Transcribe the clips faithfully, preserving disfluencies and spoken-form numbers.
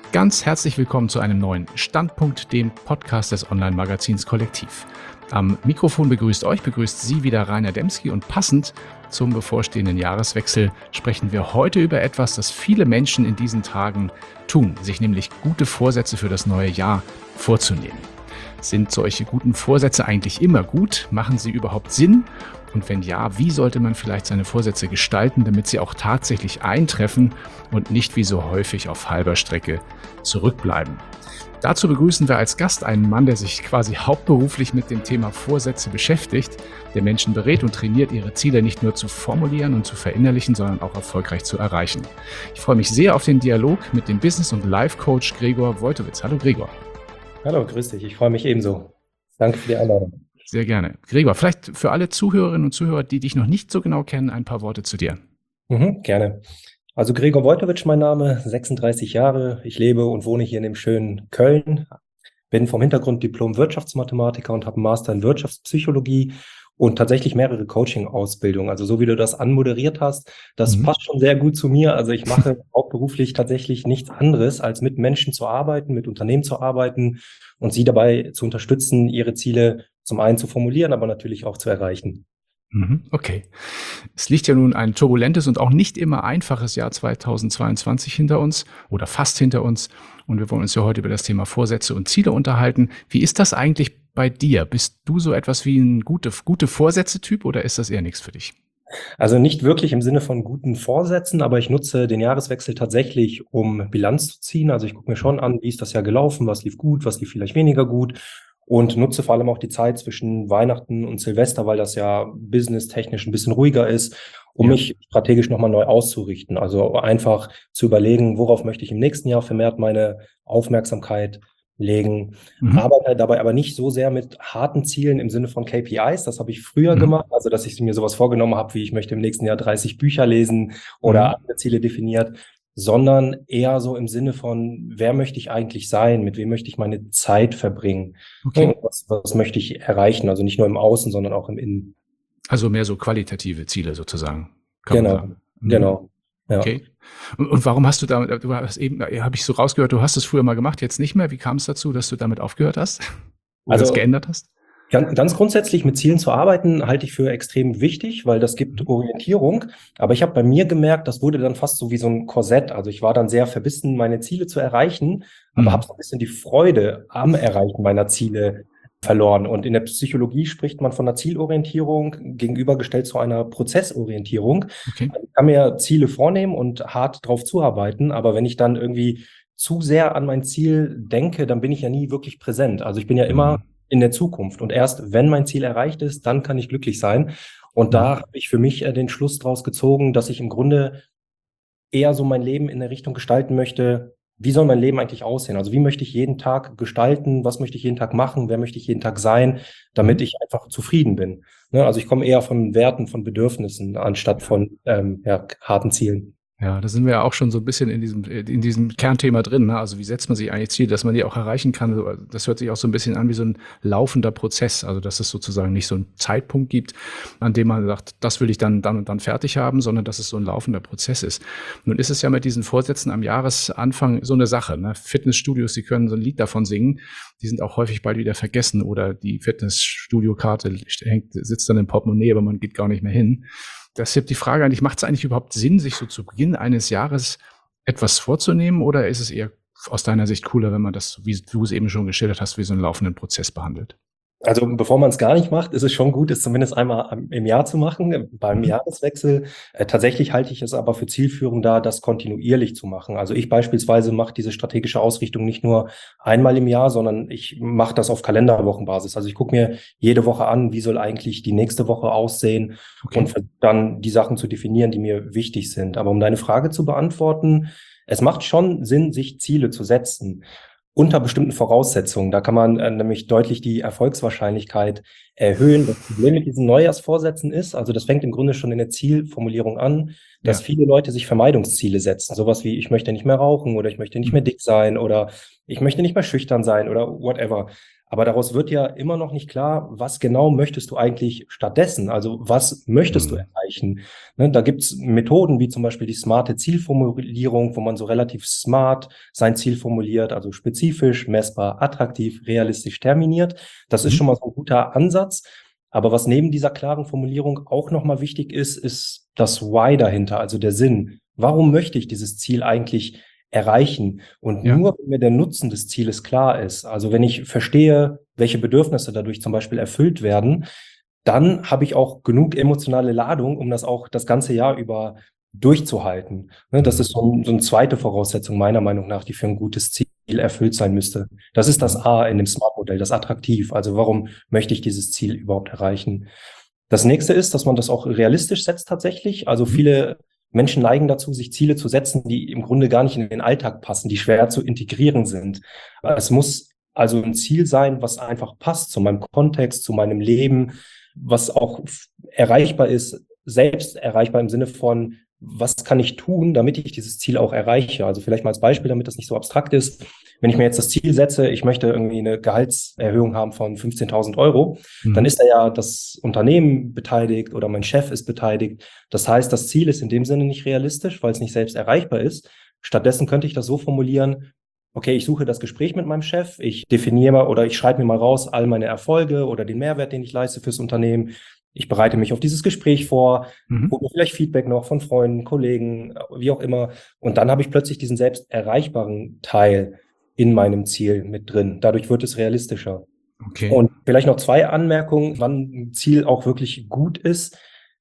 Ganz herzlich willkommen zu einem neuen Standpunkt, dem Podcast des Online-Magazins Kollektiv. Am Mikrofon begrüßt euch, begrüßt Sie wieder Rainer Demski und passend zum bevorstehenden Jahreswechsel sprechen wir heute über etwas, das viele Menschen in diesen Tagen tun, sich nämlich gute Vorsätze für das neue Jahr vorzunehmen. Sind solche guten Vorsätze eigentlich immer gut? Machen sie überhaupt Sinn? Und wenn ja, wie sollte man vielleicht seine Vorsätze gestalten, damit sie auch tatsächlich eintreffen und nicht wie so häufig auf halber Strecke zurückbleiben? Dazu begrüßen wir als Gast einen Mann, der sich quasi hauptberuflich mit dem Thema Vorsätze beschäftigt, der Menschen berät und trainiert, ihre Ziele nicht nur zu formulieren und zu verinnerlichen, sondern auch erfolgreich zu erreichen. Ich freue mich sehr auf den Dialog mit dem Business- und Life-Coach Gregor Wojtowicz. Hallo Gregor. Hallo, grüß dich. Ich freue mich ebenso. Danke für die Einladung. Sehr gerne. Gregor, vielleicht für alle Zuhörerinnen und Zuhörer, die dich noch nicht so genau kennen, ein paar Worte zu dir. Mhm, gerne. Also Gregor Wojtowicz, mein Name, sechsunddreißig Jahre. Ich lebe und wohne hier in dem schönen Köln. Bin vom Hintergrund Diplom-Wirtschaftsmathematiker und habe einen Master in Wirtschaftspsychologie und tatsächlich mehrere Coaching-Ausbildungen. Also so wie du das anmoderiert hast, das Mhm. passt schon sehr gut zu mir. Also ich mache hauptberuflich tatsächlich nichts anderes, als mit Menschen zu arbeiten, mit Unternehmen zu arbeiten und sie dabei zu unterstützen, ihre Ziele zum einen zu formulieren, aber natürlich auch zu erreichen. Mhm, okay. Es liegt ja nun ein turbulentes und auch nicht immer einfaches Jahr zweitausendzweiundzwanzig hinter uns oder fast hinter uns. Und wir wollen uns ja heute über das Thema Vorsätze und Ziele unterhalten. Wie ist das eigentlich bei dir? Bist du so etwas wie ein gute, gute Vorsätze-Typ oder ist das eher nichts für dich? Also nicht wirklich im Sinne von guten Vorsätzen, aber ich nutze den Jahreswechsel tatsächlich, um Bilanz zu ziehen. Also ich gucke mir schon an, wie ist das Jahr gelaufen, was lief gut, was lief vielleicht weniger gut und nutze vor allem auch die Zeit zwischen Weihnachten und Silvester, weil das ja businesstechnisch ein bisschen ruhiger ist, um Ja. mich strategisch nochmal neu auszurichten. Also einfach zu überlegen, worauf möchte ich im nächsten Jahr vermehrt meine Aufmerksamkeit legen. Mhm. Arbeite dabei aber nicht so sehr mit harten Zielen im Sinne von K P Is. Das habe ich früher Mhm. gemacht, also dass ich mir sowas vorgenommen habe, wie ich möchte im nächsten Jahr dreißig Bücher lesen oder Mhm. andere Ziele definiert, sondern eher so im Sinne von, wer möchte ich eigentlich sein, mit wem möchte ich meine Zeit verbringen, Okay. und was, was möchte ich erreichen, also nicht nur im Außen, sondern auch im Innen. Also mehr so qualitative Ziele sozusagen, kann man Genau, sagen. Mhm. genau, ja. Okay. Und, und warum hast du da, du hast eben, habe ich so rausgehört, du hast es früher mal gemacht, jetzt nicht mehr. Wie kam es dazu, dass du damit aufgehört hast? Oder es Also geändert hast? Ganz, ganz grundsätzlich mit Zielen zu arbeiten, halte ich für extrem wichtig, weil das gibt Mhm. Orientierung. Aber ich habe bei mir gemerkt, das wurde dann fast so wie so ein Korsett. Also ich war dann sehr verbissen, meine Ziele zu erreichen, aber Mhm. habe so ein bisschen die Freude am Erreichen meiner Ziele verloren. Und in der Psychologie spricht man von einer Zielorientierung gegenübergestellt zu einer Prozessorientierung. Okay. Also ich kann mir Ziele vornehmen und hart drauf zuarbeiten, aber wenn ich dann irgendwie zu sehr an mein Ziel denke, dann bin ich ja nie wirklich präsent. Also ich bin ja immer Mhm. in der Zukunft. Und erst wenn mein Ziel erreicht ist, dann kann ich glücklich sein. Und Mhm. da habe ich für mich äh, den Schluss draus gezogen, dass ich im Grunde eher so mein Leben in der Richtung gestalten möchte, wie soll mein Leben eigentlich aussehen? Also wie möchte ich jeden Tag gestalten? Was möchte ich jeden Tag machen? Wer möchte ich jeden Tag sein, damit Mhm. ich einfach zufrieden bin? Ne? Also ich komme eher von Werten, von Bedürfnissen, anstatt Ja. von ähm, ja, harten Zielen. Ja, da sind wir ja auch schon so ein bisschen in diesem, in diesem Kernthema drin, ne? Also wie setzt man sich eigentlich Ziele, dass man die auch erreichen kann? So, das hört sich auch so ein bisschen an wie so ein laufender Prozess. Also dass es sozusagen nicht so einen Zeitpunkt gibt, an dem man sagt, das will ich dann, dann und dann fertig haben, sondern dass es so ein laufender Prozess ist. Nun ist es ja mit diesen Vorsätzen am Jahresanfang so eine Sache, ne? Fitnessstudios, die können so ein Lied davon singen. Die sind auch häufig bald wieder vergessen oder die Fitnessstudio-Karte hängt, sitzt dann im Portemonnaie, aber man geht gar nicht mehr hin. Deshalb die Frage eigentlich, macht es eigentlich überhaupt Sinn, sich so zu Beginn eines Jahres etwas vorzunehmen oder ist es eher aus deiner Sicht cooler, wenn man das, wie du es eben schon geschildert hast, wie so einen laufenden Prozess behandelt? Also bevor man es gar nicht macht, ist es schon gut, es zumindest einmal am- im Jahr zu machen, äh, beim Mhm. Jahreswechsel. Äh, tatsächlich halte ich es aber für zielführender, das kontinuierlich zu machen. Also ich beispielsweise mache diese strategische Ausrichtung nicht nur einmal im Jahr, sondern ich mache das auf Kalenderwochenbasis. Also ich gucke mir jede Woche an, wie soll eigentlich die nächste Woche aussehen Okay. und versuche dann die Sachen zu definieren, die mir wichtig sind. Aber um deine Frage zu beantworten, es macht schon Sinn, sich Ziele zu setzen. Unter bestimmten Voraussetzungen. Da kann man äh, nämlich deutlich die Erfolgswahrscheinlichkeit erhöhen. Das Problem mit diesen Neujahrsvorsätzen ist, also das fängt im Grunde schon in der Zielformulierung an, dass Ja. viele Leute sich Vermeidungsziele setzen. Sowas wie, ich möchte nicht mehr rauchen oder ich möchte nicht Mhm. mehr dick sein oder ich möchte nicht mehr schüchtern sein oder whatever. Aber daraus wird ja immer noch nicht klar, was genau möchtest du eigentlich stattdessen? Also was möchtest du Mhm. erreichen? Ne, da gibt's Methoden wie zum Beispiel die smarte Zielformulierung, wo man so relativ smart sein Ziel formuliert, also spezifisch, messbar, attraktiv, realistisch terminiert. Das ist Mhm. schon mal so ein guter Ansatz. Aber was neben dieser klaren Formulierung auch nochmal wichtig ist, ist das Why dahinter, also der Sinn. Warum möchte ich dieses Ziel eigentlich erreichen? Und Ja. nur wenn mir der Nutzen des Zieles klar ist, also wenn ich verstehe, welche Bedürfnisse dadurch zum Beispiel erfüllt werden, dann habe ich auch genug emotionale Ladung, um das auch das ganze Jahr über durchzuhalten. Ne, das Mhm. ist so, ein, so eine zweite Voraussetzung meiner Meinung nach, die für ein gutes Ziel erfüllt sein müsste. Das ist das Mhm. A in dem Smart-Modell, das attraktiv. Also warum möchte ich dieses Ziel überhaupt erreichen? Das nächste ist, dass man das auch realistisch setzt tatsächlich. Also Mhm. viele Menschen neigen dazu, sich Ziele zu setzen, die im Grunde gar nicht in den Alltag passen, die schwer zu integrieren sind. Es muss also ein Ziel sein, was einfach passt zu meinem Kontext, zu meinem Leben, was auch erreichbar ist, selbst erreichbar im Sinne von, was kann ich tun, damit ich dieses Ziel auch erreiche? Also vielleicht mal als Beispiel, damit das nicht so abstrakt ist. Wenn ich mir jetzt das Ziel setze, ich möchte irgendwie eine Gehaltserhöhung haben von fünfzehntausend Euro, dann Mhm. ist da ja das Unternehmen beteiligt oder mein Chef ist beteiligt. Das heißt, das Ziel ist in dem Sinne nicht realistisch, weil es nicht selbst erreichbar ist. Stattdessen könnte ich das so formulieren: Okay, ich suche das Gespräch mit meinem Chef, ich definiere mal oder ich schreibe mir mal raus all meine Erfolge oder den Mehrwert, den ich leiste fürs Unternehmen. Ich bereite mich auf dieses Gespräch vor, Mhm. hole mir vielleicht Feedback noch von Freunden, Kollegen, wie auch immer. Und dann habe ich plötzlich diesen selbst erreichbaren Teil in meinem Ziel mit drin. Dadurch wird es realistischer. Okay. Und vielleicht noch zwei Anmerkungen, wann ein Ziel auch wirklich gut ist.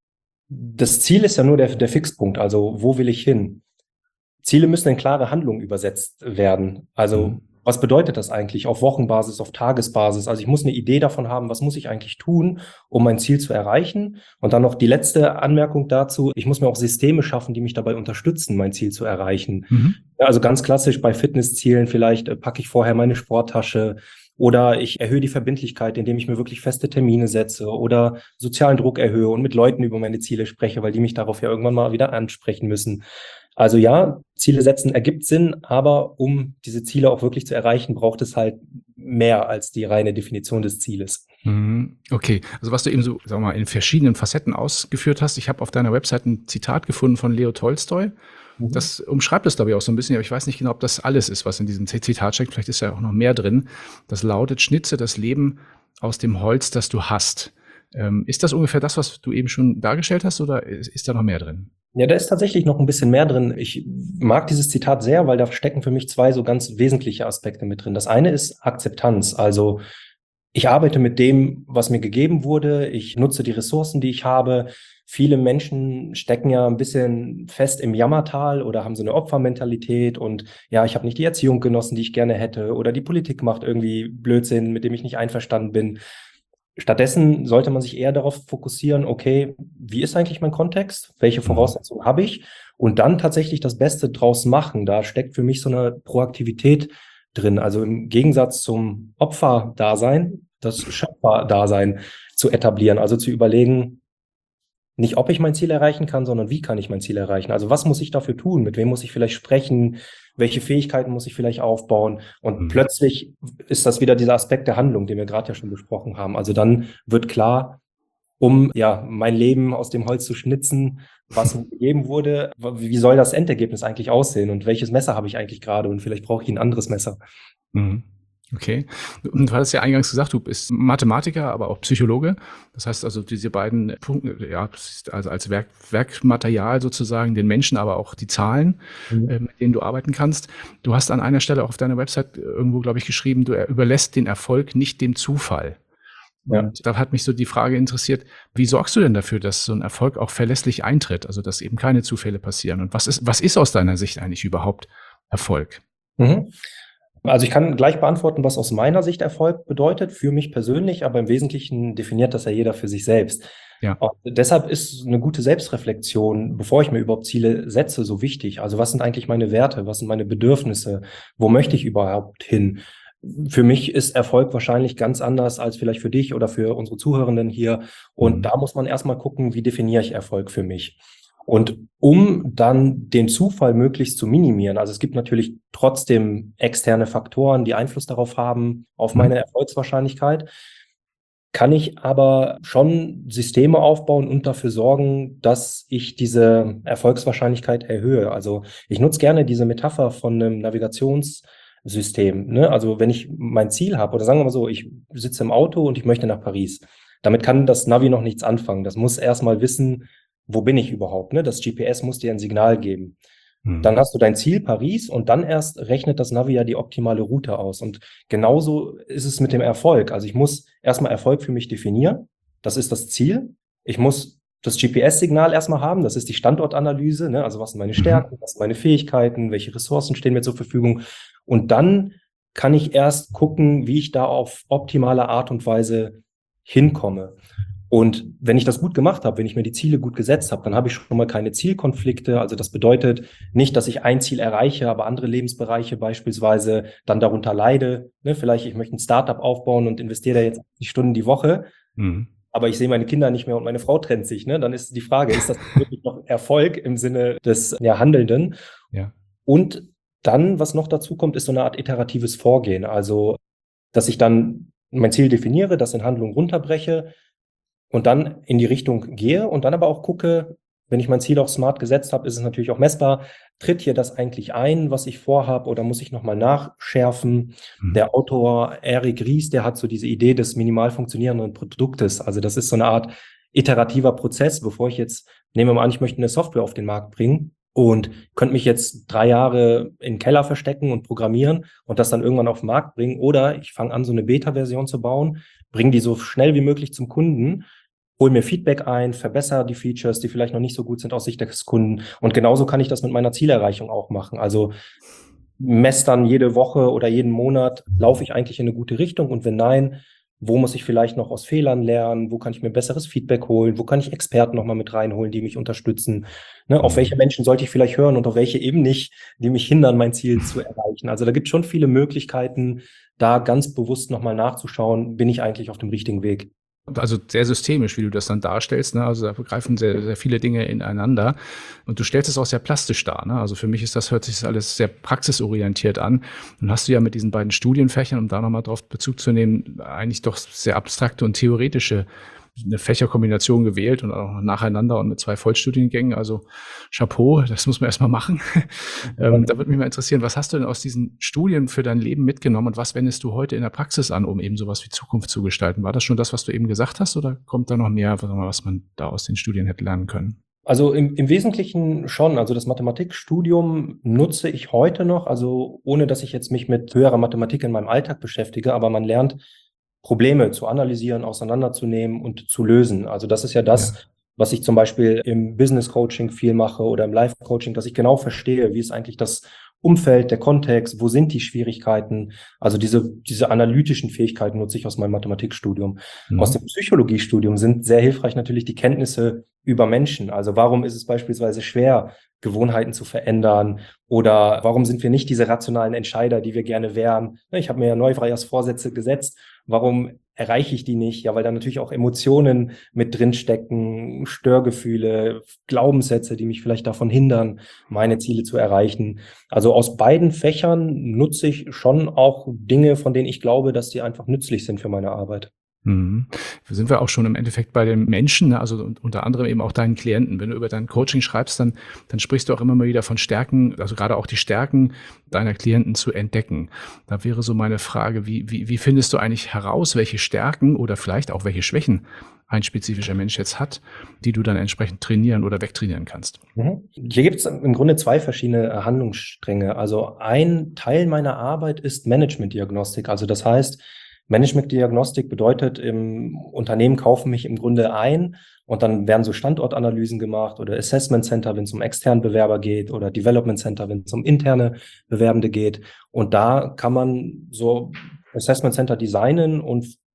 Das Ziel ist ja nur der, der Fixpunkt, also wo will ich hin? Ziele müssen in klare Handlungen übersetzt werden. Mhm. Also was bedeutet das eigentlich auf Wochenbasis, auf Tagesbasis? Also ich muss eine Idee davon haben, was muss ich eigentlich tun, um mein Ziel zu erreichen? Und dann noch die letzte Anmerkung dazu: Ich muss mir auch Systeme schaffen, die mich dabei unterstützen, mein Ziel zu erreichen. Mhm. Ja, also ganz klassisch bei Fitnesszielen, vielleicht äh, packe ich vorher meine Sporttasche oder ich erhöhe die Verbindlichkeit, indem ich mir wirklich feste Termine setze oder sozialen Druck erhöhe und mit Leuten über meine Ziele spreche, weil die mich darauf ja irgendwann mal wieder ansprechen müssen. Also ja, Ziele setzen ergibt Sinn, aber um diese Ziele auch wirklich zu erreichen, braucht es halt mehr als die reine Definition des Zieles. Mhm. Okay, also was du eben so, sagen wir mal, in verschiedenen Facetten ausgeführt hast. Ich habe auf deiner Website ein Zitat gefunden von Leo Tolstoi. Mhm. Das umschreibt es, glaube ich, auch so ein bisschen, aber ich weiß nicht genau, ob das alles ist, was in diesem Zitat steckt. Vielleicht ist ja auch noch mehr drin. Das lautet: Schnitze das Leben aus dem Holz, das du hast. Ähm, ist das ungefähr das, was du eben schon dargestellt hast, oder ist, ist da noch mehr drin? Ja, da ist tatsächlich noch ein bisschen mehr drin. Ich mag dieses Zitat sehr, weil da stecken für mich zwei so ganz wesentliche Aspekte mit drin. Das eine ist Akzeptanz. Also ich arbeite mit dem, was mir gegeben wurde. Ich nutze die Ressourcen, die ich habe. Viele Menschen stecken ja ein bisschen fest im Jammertal oder haben so eine Opfermentalität und ja, ich habe nicht die Erziehung genossen, die ich gerne hätte, oder die Politik macht irgendwie Blödsinn, mit dem ich nicht einverstanden bin. Stattdessen sollte man sich eher darauf fokussieren: Okay, wie ist eigentlich mein Kontext? Welche Mhm. Voraussetzungen habe ich? Und dann tatsächlich das Beste draus machen. Da steckt für mich so eine Proaktivität drin. Also im Gegensatz zum Opferdasein, das Schöpferdasein zu etablieren. Also zu überlegen, nicht ob ich mein Ziel erreichen kann, sondern wie kann ich mein Ziel erreichen? Also was muss ich dafür tun? Mit wem muss ich vielleicht sprechen? Welche Fähigkeiten muss ich vielleicht aufbauen? Und Mhm. plötzlich ist das wieder dieser Aspekt der Handlung, den wir gerade ja schon besprochen haben. Also dann wird klar, um ja mein Leben aus dem Holz zu schnitzen, was mir gegeben wurde, wie soll das Endergebnis eigentlich aussehen und welches Messer habe ich eigentlich gerade und vielleicht brauche ich ein anderes Messer. Mhm. Okay. Und du hattest ja eingangs gesagt, du bist Mathematiker, aber auch Psychologe. Das heißt also, diese beiden Punkte, ja, also als Werk, Werkmaterial sozusagen, den Menschen, aber auch die Zahlen, Mhm. äh, mit denen du arbeiten kannst. Du hast an einer Stelle auch auf deiner Website irgendwo, glaube ich, geschrieben, du überlässt den Erfolg nicht dem Zufall. Ja. Und da hat mich so die Frage interessiert: Wie sorgst du denn dafür, dass so ein Erfolg auch verlässlich eintritt? Also, dass eben keine Zufälle passieren? Und was ist, was ist aus deiner Sicht eigentlich überhaupt Erfolg? Mhm. Also ich kann gleich beantworten, was aus meiner Sicht Erfolg bedeutet, für mich persönlich, aber im Wesentlichen definiert das ja jeder für sich selbst. Ja. Und deshalb ist eine gute Selbstreflexion, bevor ich mir überhaupt Ziele setze, so wichtig. Also was sind eigentlich meine Werte? Was sind meine Bedürfnisse? Wo möchte ich überhaupt hin? Für mich ist Erfolg wahrscheinlich ganz anders als vielleicht für dich oder für unsere Zuhörenden hier. Und Mhm. da muss man erstmal gucken, wie definiere ich Erfolg für mich? Und um dann den Zufall möglichst zu minimieren, also es gibt natürlich trotzdem externe Faktoren, die Einfluss darauf haben, auf meine Erfolgswahrscheinlichkeit, kann ich aber schon Systeme aufbauen und dafür sorgen, dass ich diese Erfolgswahrscheinlichkeit erhöhe. Also ich nutze gerne diese Metapher von einem Navigationssystem, ne? Also wenn ich mein Ziel habe, oder sagen wir mal so, ich sitze im Auto und ich möchte nach Paris. Damit kann das Navi noch nichts anfangen. Das muss erstmal wissen, wo bin ich überhaupt, ne? Das G P S muss dir ein Signal geben. Dann hast du dein Ziel Paris und dann erst rechnet das Navi ja die optimale Route aus. Und genauso ist es mit dem Erfolg. Also ich muss erstmal Erfolg für mich definieren. Das ist das Ziel. Ich muss das G P S-Signal erstmal haben. Das ist die Standortanalyse, ne? Also was sind meine Stärken, was sind meine Fähigkeiten, welche Ressourcen stehen mir zur Verfügung. Und dann kann ich erst gucken, wie ich da auf optimale Art und Weise hinkomme. Und wenn ich das gut gemacht habe, wenn ich mir die Ziele gut gesetzt habe, dann habe ich schon mal keine Zielkonflikte. Also das bedeutet nicht, dass ich ein Ziel erreiche, aber andere Lebensbereiche beispielsweise dann darunter leide. Ne, vielleicht, ich möchte ein Startup aufbauen und investiere da jetzt die Stunden die Woche, mhm. aber ich sehe meine Kinder nicht mehr und meine Frau trennt sich. Ne? Dann ist die Frage, ist das wirklich noch Erfolg im Sinne des ja, Handelnden? Ja. Und dann, was noch dazu kommt, ist so eine Art iteratives Vorgehen. Also, dass ich dann mein Ziel definiere, das in Handlung runterbreche, und dann in die Richtung gehe und dann aber auch gucke, wenn ich mein Ziel auch smart gesetzt habe, ist es natürlich auch messbar. Tritt hier das eigentlich ein, was ich vorhabe, oder muss ich nochmal nachschärfen? Mhm. Der Autor Eric Ries, der hat so diese Idee des minimal funktionierenden Produktes. Also das ist so eine Art iterativer Prozess, bevor ich jetzt, nehmen wir mal an, ich möchte eine Software auf den Markt bringen und könnte mich jetzt drei Jahre in den Keller verstecken und programmieren und das dann irgendwann auf den Markt bringen. Oder ich fange an, so eine Beta-Version zu bauen, bringe die so schnell wie möglich zum Kunden, hol mir Feedback ein, verbessere die Features, die vielleicht noch nicht so gut sind aus Sicht des Kunden. Und genauso kann ich das mit meiner Zielerreichung auch machen. Also messe dann jede Woche oder jeden Monat, laufe ich eigentlich in eine gute Richtung? Und wenn nein, wo muss ich vielleicht noch aus Fehlern lernen? Wo kann ich mir besseres Feedback holen? Wo kann ich Experten nochmal mit reinholen, die mich unterstützen? Ne, auf welche Menschen sollte ich vielleicht hören und auf welche eben nicht, die mich hindern, mein Ziel zu erreichen? Also da gibt es schon viele Möglichkeiten, da ganz bewusst nochmal nachzuschauen, bin ich eigentlich auf dem richtigen Weg? Also sehr systemisch, wie du das dann darstellst, ne? Also da greifen sehr, sehr viele Dinge ineinander und du stellst es auch sehr plastisch dar, ne? Also für mich ist das, hört sich das alles sehr praxisorientiert an. Dann hast du ja mit diesen beiden Studienfächern, um da nochmal drauf Bezug zu nehmen, eigentlich doch sehr abstrakte und theoretische eine Fächerkombination gewählt und auch nacheinander und mit zwei Vollstudiengängen. Also Chapeau, das muss man erstmal machen. ähm, da würde mich mal interessieren, was hast du denn aus diesen Studien für dein Leben mitgenommen und was wendest du heute in der Praxis an, um eben sowas wie Zukunft zu gestalten? War das schon das, was du eben gesagt hast, oder kommt da noch mehr, was man da aus den Studien hätte lernen können? Also im, im Wesentlichen schon. Also das Mathematikstudium nutze ich heute noch, also ohne dass ich jetzt mich mit höherer Mathematik in meinem Alltag beschäftige, aber man lernt Probleme zu analysieren, auseinanderzunehmen und zu lösen. Also das ist ja das, ja. was ich zum Beispiel im Business Coaching viel mache oder im Life Coaching, dass ich genau verstehe, wie ist eigentlich das Umfeld, der Kontext, wo sind die Schwierigkeiten? Also diese, diese analytischen Fähigkeiten nutze ich aus meinem Mathematikstudium. Mhm. Aus dem Psychologiestudium sind sehr hilfreich natürlich die Kenntnisse über Menschen. Also warum ist es beispielsweise schwer, Gewohnheiten zu verändern? Oder warum sind wir nicht diese rationalen Entscheider, die wir gerne wären? Ich habe mir ja Neujahrsvorsätze gesetzt. Warum erreiche ich die nicht? Ja, weil da natürlich auch Emotionen mit drin stecken, Störgefühle, Glaubenssätze, die mich vielleicht davon hindern, meine Ziele zu erreichen. Also aus beiden Fächern nutze ich schon auch Dinge, von denen ich glaube, dass die einfach nützlich sind für meine Arbeit. Mhm. Sind wir auch schon im Endeffekt bei den Menschen, ne? Also unter anderem eben auch deinen Klienten. Wenn du über dein Coaching schreibst, dann, dann sprichst du auch immer mal wieder von Stärken, also gerade auch die Stärken deiner Klienten zu entdecken. Da wäre so meine Frage, wie, wie, wie findest du eigentlich heraus, welche Stärken oder vielleicht auch welche Schwächen ein spezifischer Mensch jetzt hat, die du dann entsprechend trainieren oder wegtrainieren kannst? Mhm. Hier gibt es im Grunde zwei verschiedene Handlungsstränge. Also ein Teil meiner Arbeit ist Management-Diagnostik. Also das heißt, Management-Diagnostik bedeutet, im Unternehmen kaufen mich im Grunde ein und dann werden so Standortanalysen gemacht oder Assessment Center, wenn es um externen Bewerber geht, oder Development Center, wenn es um interne Bewerbende geht. Und da kann man so Assessment Center designen und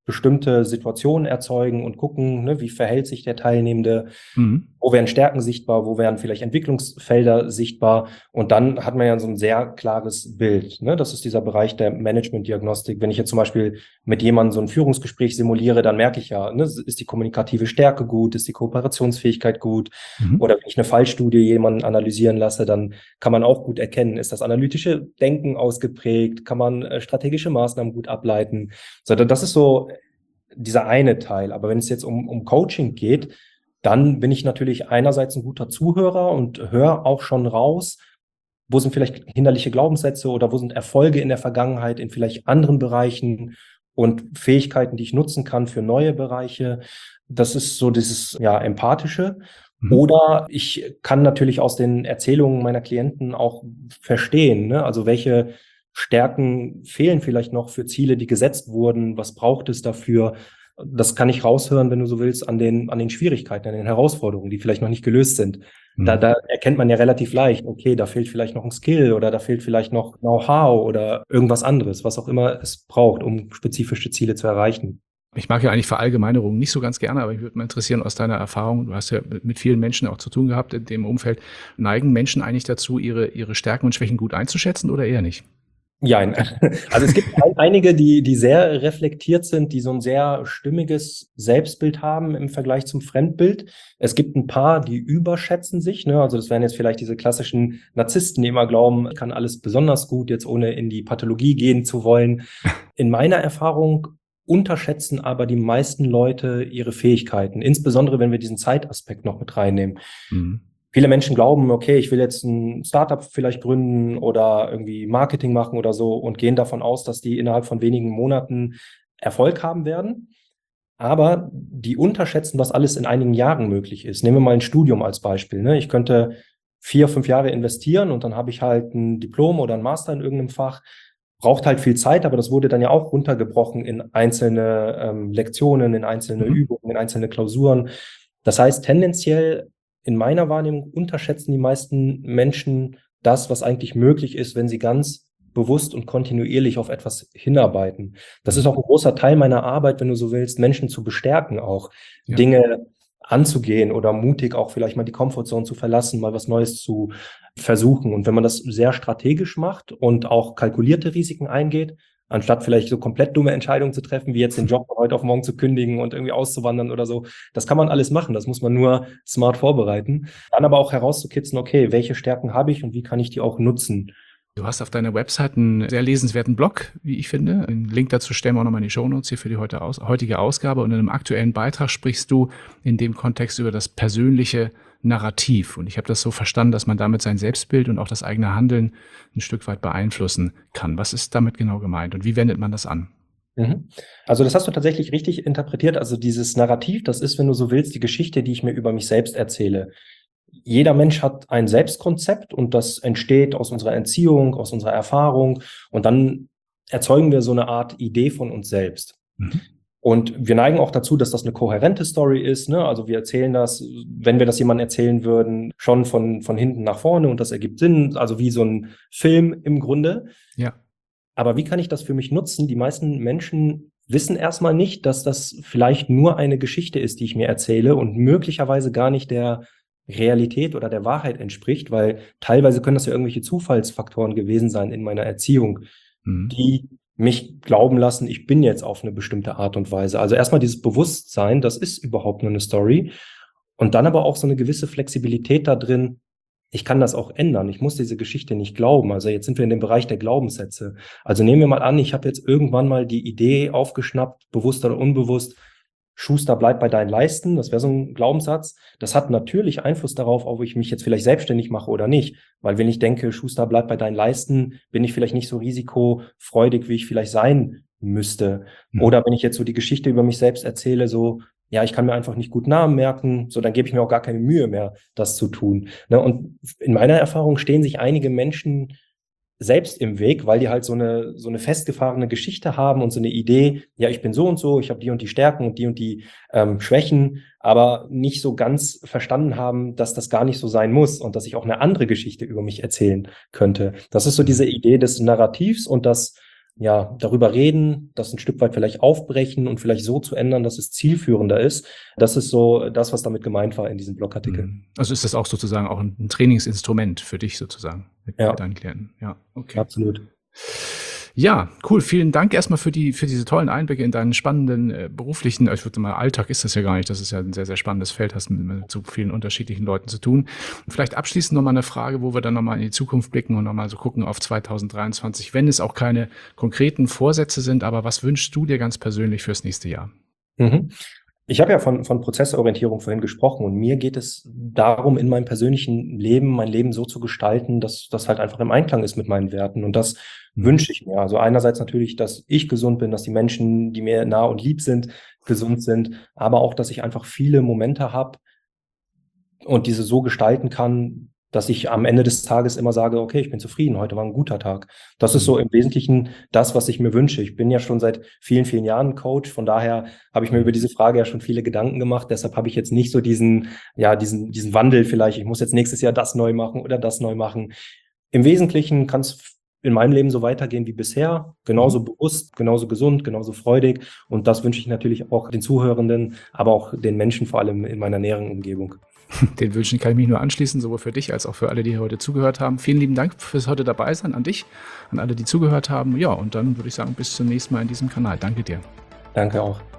bestimmte Situationen erzeugen und gucken, ne, wie verhält sich der Teilnehmende, Mhm. wo werden Stärken sichtbar, wo werden vielleicht Entwicklungsfelder sichtbar. Und dann hat man ja so ein sehr klares Bild. Ne? Das ist dieser Bereich der Management-Diagnostik. Wenn ich jetzt zum Beispiel mit jemandem so ein Führungsgespräch simuliere, dann merke ich ja, ne, ist die kommunikative Stärke gut, ist die Kooperationsfähigkeit gut? Mhm. Oder wenn ich eine Fallstudie jemanden analysieren lasse, dann kann man auch gut erkennen, ist das analytische Denken ausgeprägt, kann man äh, strategische Maßnahmen gut ableiten. So, das ist so dieser eine Teil. Aber wenn es jetzt um, um Coaching geht, dann bin ich natürlich einerseits ein guter Zuhörer und höre auch schon raus, wo sind vielleicht hinderliche Glaubenssätze oder wo sind Erfolge in der Vergangenheit in vielleicht anderen Bereichen und Fähigkeiten, die ich nutzen kann für neue Bereiche. Das ist so dieses, ja, Empathische. Mhm. Oder ich kann natürlich aus den Erzählungen meiner Klienten auch verstehen, ne? Also welche Stärken fehlen vielleicht noch für Ziele, die gesetzt wurden? Was braucht es dafür? Das kann ich raushören, wenn du so willst, an den, an den Schwierigkeiten, an den Herausforderungen, die vielleicht noch nicht gelöst sind. Mhm. Da, da erkennt man ja relativ leicht, okay, da fehlt vielleicht noch ein Skill oder da fehlt vielleicht noch Know-how oder irgendwas anderes, was auch immer es braucht, um spezifische Ziele zu erreichen. Ich mag ja eigentlich Verallgemeinerungen nicht so ganz gerne, aber ich würde mal interessieren aus deiner Erfahrung, du hast ja mit, mit vielen Menschen auch zu tun gehabt in dem Umfeld, neigen Menschen eigentlich dazu, ihre, ihre Stärken und Schwächen gut einzuschätzen oder eher nicht? Ja, also es gibt ein, einige, die, die sehr reflektiert sind, die so ein sehr stimmiges Selbstbild haben im Vergleich zum Fremdbild. Es gibt ein paar, die überschätzen sich, ne? Also das wären jetzt vielleicht diese klassischen Narzissten, die immer glauben, ich kann alles besonders gut, jetzt ohne in die Pathologie gehen zu wollen. In meiner Erfahrung unterschätzen aber die meisten Leute ihre Fähigkeiten, insbesondere wenn wir diesen Zeitaspekt noch mit reinnehmen. Mhm. Viele Menschen glauben, okay, ich will jetzt ein Startup vielleicht gründen oder irgendwie Marketing machen oder so und gehen davon aus, dass die innerhalb von wenigen Monaten Erfolg haben werden. Aber die unterschätzen, was alles in einigen Jahren möglich ist. Nehmen wir mal ein Studium als Beispiel. Ne? Ich könnte vier, fünf Jahre investieren und dann habe ich halt ein Diplom oder ein Master in irgendeinem Fach. Braucht halt viel Zeit, aber das wurde dann ja auch runtergebrochen in einzelne ähm, Lektionen, in einzelne Mhm. Übungen, in einzelne Klausuren. Das heißt, tendenziell in meiner Wahrnehmung unterschätzen die meisten Menschen das, was eigentlich möglich ist, wenn sie ganz bewusst und kontinuierlich auf etwas hinarbeiten. Das ist auch ein großer Teil meiner Arbeit, wenn du so willst, Menschen zu bestärken, auch Ja. Dinge anzugehen oder mutig auch vielleicht mal die Comfortzone zu verlassen, mal was Neues zu versuchen. Und wenn man das sehr strategisch macht und auch kalkulierte Risiken eingeht, anstatt vielleicht so komplett dumme Entscheidungen zu treffen, wie jetzt den Job von heute auf morgen zu kündigen und irgendwie auszuwandern oder so. Das kann man alles machen. Das muss man nur smart vorbereiten. Dann aber auch herauszukitzeln, okay, welche Stärken habe ich und wie kann ich die auch nutzen? Du hast auf deiner Website einen sehr lesenswerten Blog, wie ich finde. Einen Link dazu stellen wir auch nochmal in die Shownotes hier für die heute aus, heutige Ausgabe. Und in einem aktuellen Beitrag sprichst du in dem Kontext über das persönliche Narrativ. Und ich habe das so verstanden, dass man damit sein Selbstbild und auch das eigene Handeln ein Stück weit beeinflussen kann. Was ist damit genau gemeint und wie wendet man das an? Mhm. Also das hast du tatsächlich richtig interpretiert. Also dieses Narrativ, das ist, wenn du so willst, die Geschichte, die ich mir über mich selbst erzähle. Jeder Mensch hat ein Selbstkonzept und das entsteht aus unserer Erziehung, aus unserer Erfahrung und dann erzeugen wir so eine Art Idee von uns selbst. Mhm. Und wir neigen auch dazu, dass das eine kohärente Story ist, ne? Also wir erzählen das, wenn wir das jemandem erzählen würden, schon von, von hinten nach vorne und das ergibt Sinn, also wie so ein Film im Grunde. Ja. Aber wie kann ich das für mich nutzen? Die meisten Menschen wissen erstmal nicht, dass das vielleicht nur eine Geschichte ist, die ich mir erzähle und möglicherweise gar nicht der Realität oder der Wahrheit entspricht, weil teilweise können das ja irgendwelche Zufallsfaktoren gewesen sein in meiner Erziehung, Mhm. die mich glauben lassen, ich bin jetzt auf eine bestimmte Art und Weise. Also erstmal dieses Bewusstsein, das ist überhaupt nur eine Story. Und dann aber auch so eine gewisse Flexibilität da drin, ich kann das auch ändern. Ich muss diese Geschichte nicht glauben. Also jetzt sind wir in dem Bereich der Glaubenssätze. Also nehmen wir mal an, ich habe jetzt irgendwann mal die Idee aufgeschnappt, bewusst oder unbewusst, Schuster, bleib bei deinen Leisten. Das wäre so ein Glaubenssatz. Das hat natürlich Einfluss darauf, ob ich mich jetzt vielleicht selbstständig mache oder nicht. Weil wenn ich denke, Schuster, bleib bei deinen Leisten, bin ich vielleicht nicht so risikofreudig, wie ich vielleicht sein müsste. Mhm. Oder wenn ich jetzt so die Geschichte über mich selbst erzähle, so, ja, ich kann mir einfach nicht gut Namen merken, so dann gebe ich mir auch gar keine Mühe mehr, das zu tun. Ne? Und in meiner Erfahrung stehen sich einige Menschen selbst im Weg, weil die halt so eine so eine festgefahrene Geschichte haben und so eine Idee, ja, ich bin so und so, ich habe die und die Stärken und die und die ähm, Schwächen, aber nicht so ganz verstanden haben, dass das gar nicht so sein muss und dass ich auch eine andere Geschichte über mich erzählen könnte. Das ist so diese Idee des Narrativs und das ja, darüber reden, das ein Stück weit vielleicht aufbrechen und vielleicht so zu ändern, dass es zielführender ist. Das ist so das, was damit gemeint war in diesem Blogartikel. Also ist das auch sozusagen auch ein Trainingsinstrument für dich sozusagen mit, Ja. mit deinen Klienten? Ja, okay. Absolut. Ja, cool. Vielen Dank erstmal für die, für diese tollen Einblicke in deinen spannenden äh, beruflichen, ich würde mal, Alltag ist das ja gar nicht. Das ist ja ein sehr, sehr spannendes Feld, hast mit, mit so vielen unterschiedlichen Leuten zu tun. Vielleicht abschließend nochmal eine Frage, wo wir dann nochmal in die Zukunft blicken und nochmal so gucken auf zwanzig dreiundzwanzig, wenn es auch keine konkreten Vorsätze sind, aber was wünschst du dir ganz persönlich fürs nächste Jahr? Mhm. Ich habe ja von, von Prozessorientierung vorhin gesprochen und mir geht es darum, in meinem persönlichen Leben, mein Leben so zu gestalten, dass das halt einfach im Einklang ist mit meinen Werten und das mhm. wünsche ich mir. Also einerseits natürlich, dass ich gesund bin, dass die Menschen, die mir nah und lieb sind, gesund sind, aber auch, dass ich einfach viele Momente habe und diese so gestalten kann, dass ich am Ende des Tages immer sage, okay, ich bin zufrieden, heute war ein guter Tag. Das ist so im Wesentlichen das, was ich mir wünsche. Ich bin ja schon seit vielen, vielen Jahren Coach, von daher habe ich mir über diese Frage ja schon viele Gedanken gemacht. Deshalb habe ich jetzt nicht so diesen, ja, diesen, diesen Wandel vielleicht, ich muss jetzt nächstes Jahr das neu machen oder das neu machen. Im Wesentlichen kann es in meinem Leben so weitergehen wie bisher, genauso bewusst, genauso gesund, genauso freudig. Und das wünsche ich natürlich auch den Zuhörenden, aber auch den Menschen vor allem in meiner näheren Umgebung. Den Wünschen kann ich mich nur anschließen, sowohl für dich als auch für alle, die heute zugehört haben. Vielen lieben Dank fürs heute dabei sein, an dich, an alle, die zugehört haben. Ja, und dann würde ich sagen, bis zum nächsten Mal in diesem Kanal. Danke dir. Danke auch.